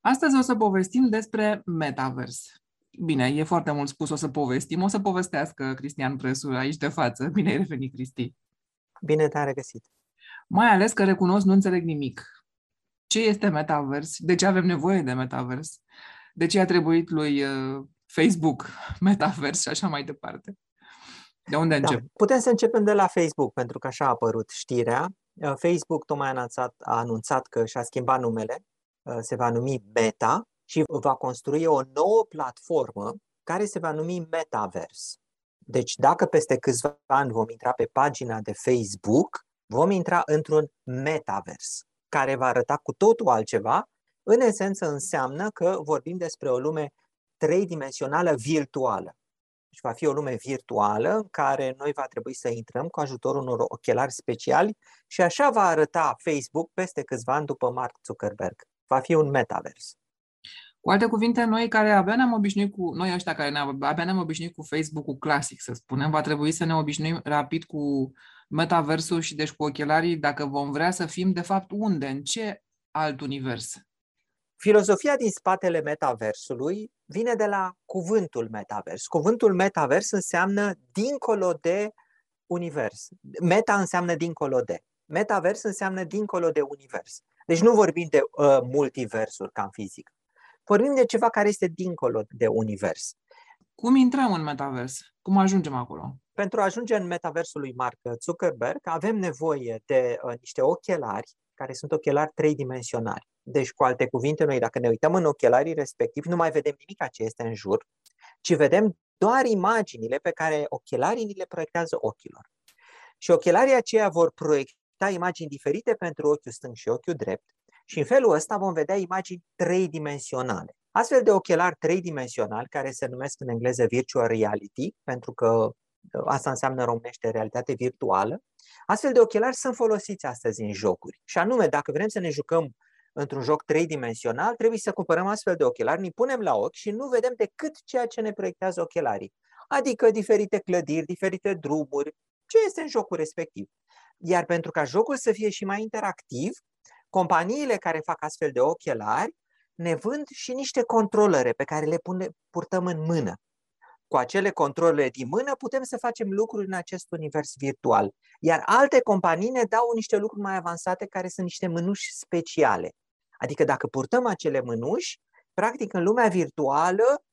Astăzi o să povestim despre Metaverse. Bine, e foarte mult spus o să povestim, o să povestească Cristian Presu aici de față. Bine ai revenit, Cristi. Bine te-am regăsit. Mai ales că recunosc, nu înțeleg nimic. Ce este Metaverse? De ce avem nevoie de Metaverse? De ce a trebuit lui Facebook Metaverse și așa mai departe? De unde Da, încep? putem să începem de la Facebook, pentru că așa a apărut știrea. Facebook tocmai a anunțat că și-a schimbat numele, se va numi Meta și va construi o nouă platformă care se va numi Metaverse. Deci dacă peste câțiva ani vom intra pe pagina de Facebook, vom intra într-un Metaverse, care va arăta cu totul altceva. În esență înseamnă că vorbim despre o lume tridimensională virtuală. Deci va fi o lume virtuală în care noi va trebui să intrăm cu ajutorul unor ochelari speciali și așa va arăta Facebook peste câțiva ani după Mark Zuckerberg. Va fi un metavers. Cu alte cuvinte, noi care abia ne-am obișnuit cu, noi ăștia care abia ne-am obișnuit cu Facebook-ul clasic, să spunem, va trebui să ne obișnuim rapid cu metaversul și deci cu ochelarii, dacă vom vrea să fim, de fapt, unde? În ce alt univers? Filozofia din spatele metaversului vine de la cuvântul metavers. Cuvântul metavers înseamnă dincolo de univers. Meta înseamnă dincolo de. Metavers înseamnă dincolo de univers. Deci nu vorbim de multiversuri ca în fizică. Vorbim de ceva care este dincolo de univers. Cum intrăm în metavers? Cum ajungem acolo? Pentru a ajunge în metaversul lui Mark Zuckerberg avem nevoie de niște ochelari care sunt ochelari tridimensionali. Deci, cu alte cuvinte, noi dacă ne uităm în ochelarii respectivi, nu mai vedem nimic ce este în jur, ci vedem doar imaginile pe care ochelarii ni le proiectează ochilor. Și ochelarii aceia vor proiecta imagini diferite pentru ochiul stâng și ochiul drept și în felul ăsta vom vedea imagini tridimensionale. Astfel de ochelari tridimensionali, care se numesc în engleză virtual reality, pentru că asta înseamnă în românește realitate virtuală, astfel de ochelari sunt folosiți astăzi în jocuri. Și anume, dacă vrem să ne jucăm într-un joc tridimensional, trebuie să cumpărăm astfel de ochelari, ne punem la ochi și nu vedem decât ceea ce ne proiectează ochelarii. Adică diferite clădiri, diferite drumuri, ce este în jocul respectiv. Iar pentru ca jocul să fie și mai interactiv, companiile care fac astfel de ochelari ne vând și niște controlere pe care le purtăm în mână. Cu acele controlere din mână putem să facem lucruri în acest univers virtual. Iar alte companii ne dau niște lucruri mai avansate care sunt niște mânuși speciale. Adică dacă purtăm acele mânuși, practic în lumea virtuală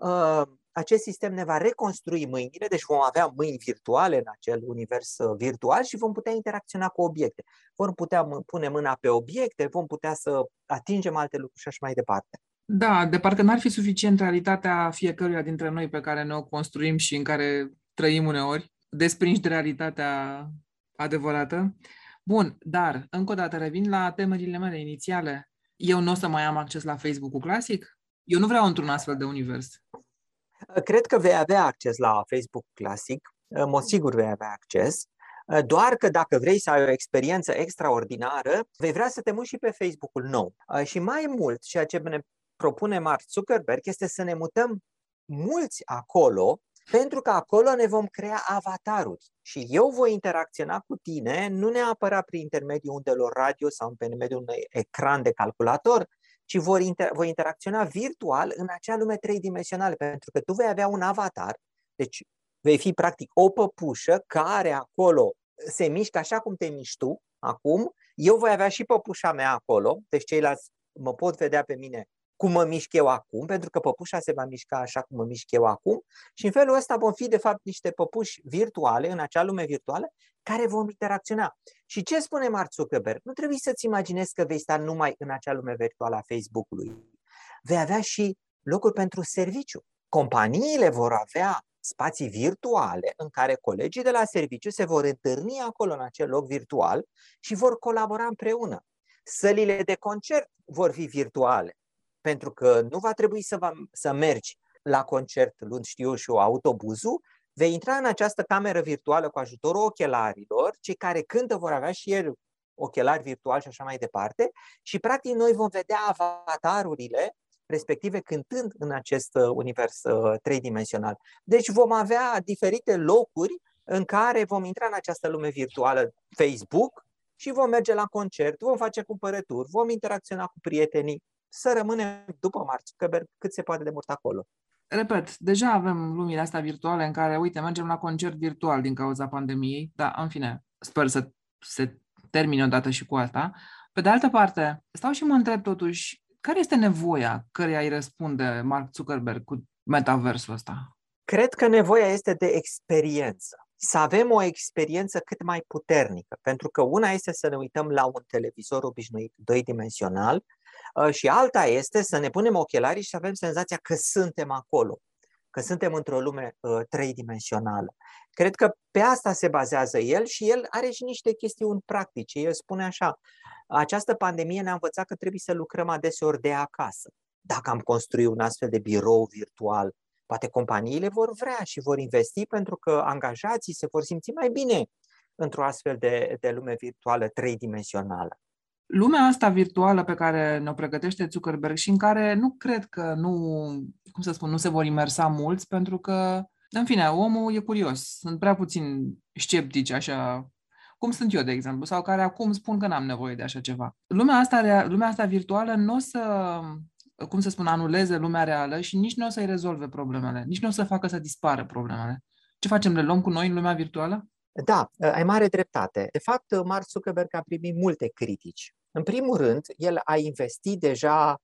acest sistem ne va reconstrui mâinile, deci vom avea mâini virtuale în acel univers virtual și vom putea interacționa cu obiecte. Vom putea pune mâna pe obiecte, vom putea să atingem alte lucruri și așa mai departe. Da, de parcă n-ar fi suficient realitatea fiecăruia dintre noi pe care ne o construim și în care trăim uneori, desprinși de realitatea adevărată. Bun, dar, încă o dată, revin la temerile mele inițiale. Eu nu o să mai am acces la Facebook-ul clasic? Eu nu vreau într-un astfel de univers. Cred că vei avea acces la Facebook clasic, în mod sigur vei avea acces, doar că dacă vrei să ai o experiență extraordinară, vei vrea să te muți și pe Facebook-ul nou. Și mai mult, ceea ce ne propune Mark Zuckerberg este să ne mutăm mulți acolo, pentru că acolo ne vom crea avataruri. Și eu voi interacționa cu tine, nu neapărat prin intermediul undelor radio sau prin intermediul unui ecran de calculator, ci voi interacționa virtual în acea lume tridimensională, pentru că tu vei avea un avatar, deci vei fi practic o păpușă care acolo se mișcă așa cum te miști tu acum, eu voi avea și păpușa mea acolo, deci ceilalți mă pot vedea pe mine cum mă mișc eu acum, pentru că păpușa se va mișca așa cum mă mișc eu acum și în felul ăsta vom fi de fapt niște păpuși virtuale în acea lume virtuală care vom interacționa. Și ce spune Mark Zuckerberg? Nu trebuie să-ți imaginezi că vei sta numai în acea lume virtuală a Facebook-ului. Vei avea și locuri pentru serviciu. Companiile vor avea spații virtuale în care colegii de la serviciu se vor întâlni acolo în acel loc virtual și vor colabora împreună. Sălile de concert vor fi virtuale, pentru că nu va trebui să mergi la concert luând, știu eu, și autobuzul, vei intra în această cameră virtuală cu ajutorul ochelarilor, cei care cântă vor avea și ei ochelari virtuali și așa mai departe și practic noi vom vedea avatarurile respective cântând în acest univers tridimensional. Deci vom avea diferite locuri în care vom intra în această lume virtuală Facebook și vom merge la concert, vom face cumpărături, vom interacționa cu prietenii să rămânem după Mark Zuckerberg cât se poate de mult acolo. Repet, deja avem lumile astea virtuale în care, uite, mergem la concert virtual din cauza pandemiei, dar, în fine, sper să se termine odată și cu asta. Pe de altă parte, stau și mă întreb totuși, care este nevoia căreia îi răspunde Mark Zuckerberg cu metaversul ăsta? Cred că nevoia este de experiență. Să avem o experiență cât mai puternică, pentru că una este să ne uităm la un televizor obișnuit, doi-dimensional, și alta este să ne punem ochelarii și să avem senzația că suntem acolo, că suntem într-o lume trei-dimensională. Cred că pe asta se bazează el și el are și niște chestiuni practice. El spune așa, această pandemie ne-a învățat că trebuie să lucrăm adeseori de acasă. Dacă am construit un astfel de birou virtual, poate companiile vor vrea și vor investi pentru că angajații se vor simți mai bine într-o astfel de lume virtuală trei-dimensională. Lumea asta virtuală pe care ne-o pregătește Zuckerberg și în care nu cred că nu se vor imersa mulți, pentru că, în fine, omul e curios. Sunt prea puțini sceptici, așa, cum sunt eu, de exemplu, sau care acum spun că n-am nevoie de așa ceva. Lumea asta virtuală nu o să, anuleze lumea reală și nici nu o să-i rezolve problemele, nici nu o să facă să dispară problemele. Ce facem? Le luăm cu noi în lumea virtuală? Da, ai mare dreptate. De fapt, Mark Zuckerberg a primit multe critici. În primul rând, el a investit deja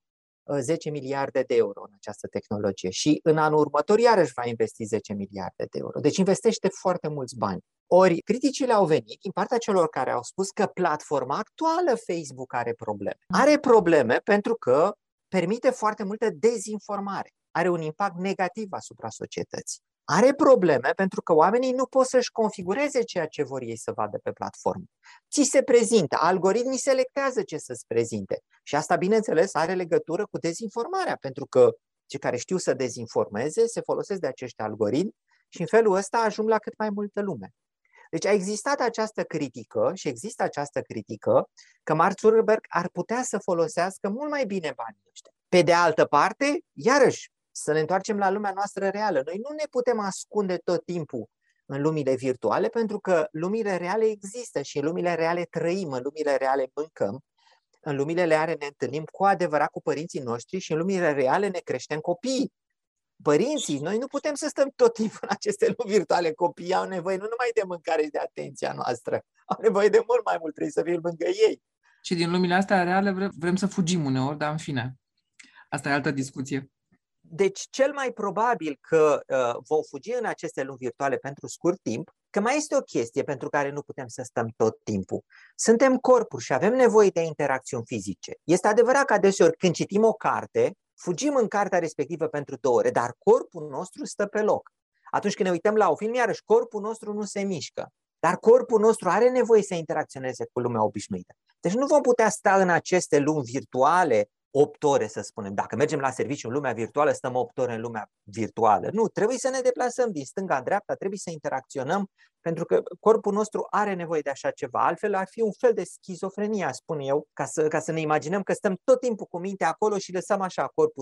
10 miliarde de euro în această tehnologie și în anul următor iarăși va investi 10 miliarde de euro. Deci investește foarte mulți bani. Ori criticile au venit din partea celor care au spus că platforma actuală Facebook are probleme. Are probleme pentru că permite foarte multă dezinformare. Are un impact negativ asupra societății. Are probleme pentru că oamenii nu pot să-și configureze ceea ce vor ei să vadă pe platformă. Ți se prezintă, algoritmii selectează ce să-ți prezinte. Și asta, bineînțeles, are legătură cu dezinformarea, pentru că cei care știu să dezinformeze se folosesc de acești algoritmi și în felul ăsta ajung la cât mai multă lume. Deci a existat această critică și există această critică că Mark Zuckerberg ar putea să folosească mult mai bine banii ăștia. Pe de altă parte, iarăși, să ne întoarcem la lumea noastră reală. Noi nu ne putem ascunde tot timpul în lumile virtuale, pentru că lumile reale există și în lumile reale trăim, în lumile reale mâncăm, în lumile reale ne întâlnim cu adevărat cu părinții noștri și în lumile reale ne creștem copiii. Părinții, noi nu putem să stăm tot timpul în aceste lumi virtuale. Copiii au nevoie nu numai de mâncare și de atenția noastră, au nevoie de mult mai mult, trebuie să fim lângă ei. Și din lumile astea reale vrem să fugim uneori, dar în fine, asta e altă discuție. Deci cel mai probabil că vom fugi în aceste lumi virtuale pentru scurt timp, că mai este o chestie pentru care nu putem să stăm tot timpul. Suntem corpuri și avem nevoie de interacțiuni fizice. Este adevărat că adeseori când citim o carte, fugim în cartea respectivă pentru 2 ore, dar corpul nostru stă pe loc. Atunci când ne uităm la un film, iarăși corpul nostru nu se mișcă, dar corpul nostru are nevoie să interacționeze cu lumea obișnuită. Deci nu vom putea sta în aceste lumi virtuale 8 ore, să spunem. Dacă mergem la serviciu în lumea virtuală, stăm 8 ore în lumea virtuală. Nu, trebuie să ne deplasăm din stânga în dreapta, trebuie să interacționăm, pentru că corpul nostru are nevoie de așa ceva. Altfel ar fi un fel de schizofrenie, spun eu, ca să ne imaginăm că stăm tot timpul cu mintea acolo și lăsăm așa corpul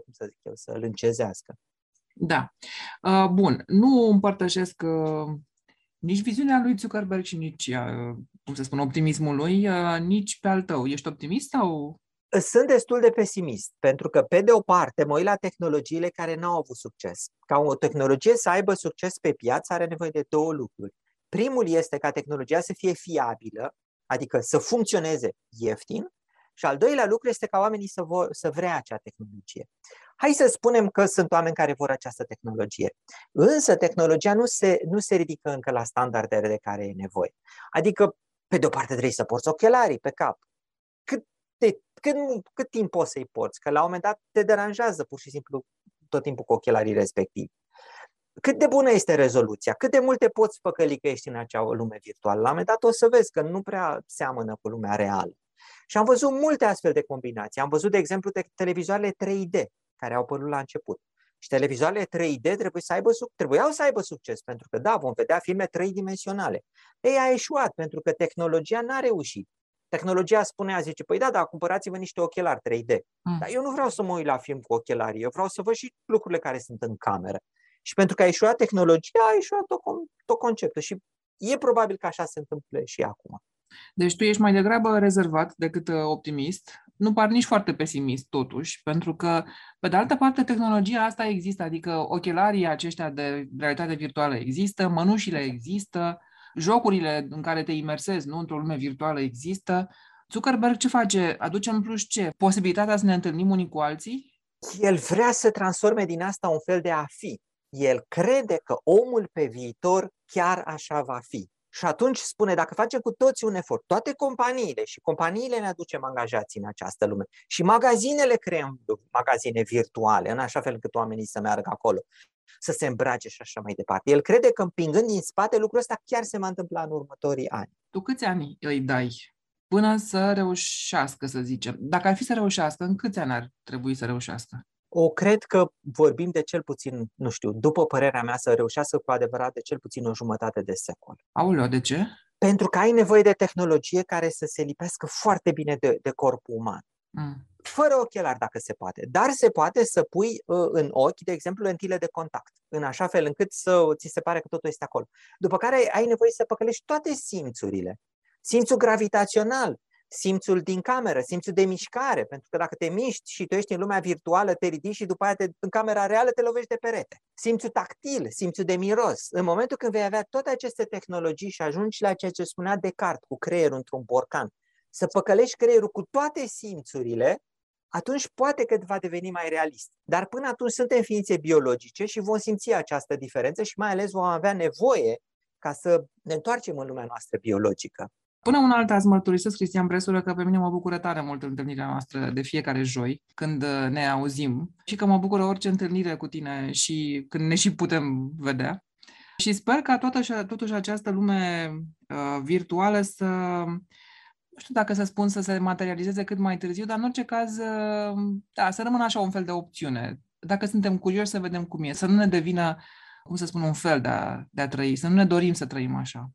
să lâncezească. Da. Bun. Nu împărtășesc nici viziunea lui Zuckerberg și nici, optimismul lui, nici pe al tău. Ești optimist sau... Sunt destul de pesimist, pentru că, pe de o parte, mă uit la tehnologiile care n-au avut succes. Ca o tehnologie să aibă succes pe piață, are nevoie de 2 lucruri. Primul este ca tehnologia să fie fiabilă, adică să funcționeze ieftin, și al doilea lucru este ca oamenii să vrea acea tehnologie. Hai să spunem că sunt oameni care vor această tehnologie, însă tehnologia nu se ridică încă la standardele de care e nevoie. Adică, pe de o parte, trebuie să porți ochelarii pe cap. Cât timp poți să-i porți? Că la un moment dat te deranjează pur și simplu tot timpul cu ochelarii respectivi. Cât de bună este rezoluția? Cât de multe poți păcăli că ești în acea lume virtuală? La un moment dat o să vezi că nu prea seamănă cu lumea reală. Și am văzut multe astfel de combinații. Am văzut, de exemplu, televizoarele 3D care au apărut la început. Și televizoarele 3D trebuiau să aibă succes, pentru că, da, vom vedea filme tridimensionale. Ei, a eșuat, pentru că tehnologia n-a reușit. Tehnologia zice, păi da, cumpărați-vă niște ochelari 3D. Dar eu nu vreau să mă uit la film cu ochelari, eu vreau să văd și lucrurile care sunt în cameră. Și pentru că a eșuat tehnologia, a eșuat tot conceptul. Și e probabil că așa se întâmplă și acum. Deci tu ești mai degrabă rezervat decât optimist. nu par nici foarte pesimist totuși, pentru că, pe de altă parte, tehnologia asta există, adică ochelarii aceștia de realitate virtuală există, mănușile există, jocurile în care te imersezi, nu, într-o lume virtuală există. Zuckerberg ce face? Aduce în plus ce? Posibilitatea să ne întâlnim unii cu alții? El vrea să transforme din asta un fel de a fi. El crede că omul pe viitor chiar așa va fi. Și atunci spune, dacă facem cu toții un efort, toate companiile, și companiile ne aducem angajații în această lume, și magazinele creăm magazine virtuale, în așa fel încât oamenii să meargă acolo, să se îmbrace și așa mai departe. El crede că împingând din spate lucrul ăsta chiar se va întâmpla în următorii ani. Tu câți ani îi dai până să reușească, să zicem? Dacă ar fi să reușească, în câți ani ar trebui să reușească? Cred că vorbim de cel puțin, nu știu, după părerea mea, să reușească cu adevărat de cel puțin o jumătate de secol. Aoleo, de ce? Pentru că ai nevoie de tehnologie care să se lipească foarte bine de corpul uman. Fără ochelari, dacă se poate. Dar se poate să pui în ochi, de exemplu, lentile de contact, în așa fel încât să ți se pare că totul este acolo. După care ai nevoie să păcălești toate simțurile. Simțul gravitațional, simțul din cameră, simțul de mișcare, pentru că dacă te miști și tu ești în lumea virtuală, te ridici și după aia în camera reală te lovești de perete. Simțul tactil, simțul de miros. În momentul când vei avea toate aceste tehnologii și ajungi la ceea ce spunea Descartes, cu creierul într-un borcan, să păcălești creierul cu toate simțurile, atunci poate că va deveni mai realist. Dar până atunci suntem ființe biologice și vom simți această diferență și mai ales vom avea nevoie ca să ne întoarcem în lumea noastră biologică. Până una alta îți mărturisesc, Cristian Bresură, că pe mine mă bucură tare mult întâlnirea noastră de fiecare joi, când ne auzim, și că mă bucură orice întâlnire cu tine și când ne și putem vedea. Și sper ca totuși această lume virtuală să, nu știu dacă să spun să se materializeze cât mai târziu, dar în orice caz, da, să rămână așa un fel de opțiune. Dacă suntem curioși să vedem cum e, să nu ne devină, cum să spun, un fel de a trăi, să nu ne dorim să trăim așa.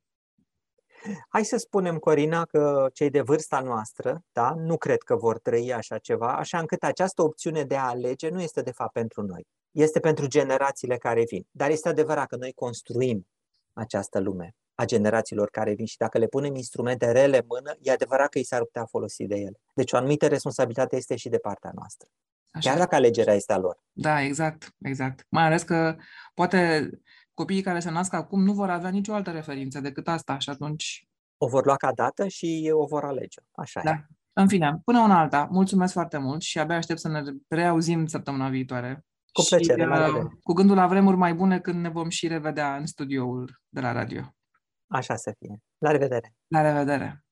Hai să spunem, Corina, că cei de vârsta noastră, da, nu cred că vor trăi așa ceva, așa încât această opțiune de a alege nu este de fapt pentru noi. Este pentru generațiile care vin. Dar este adevărat că noi construim această lume a generațiilor care vin și dacă le punem instrumente rele în mână, e adevărat că i s-ar putea folosi de ele. Deci o anumită responsabilitate este și de partea noastră. Așa. Chiar dacă alegerea este a lor. Da, exact. Mai ales că poate copiii care se nasc acum nu vor avea nicio altă referință decât asta și atunci... O vor lua ca dată și o vor alege. Așa da. e. În fine, până una alta, mulțumesc foarte mult și abia aștept să ne reauzim săptămâna viitoare. Cu plăcere, la revedere. Cu gândul la vremuri mai bune când ne vom și revedea în studioul de la radio. Așa să fie. La revedere. La revedere.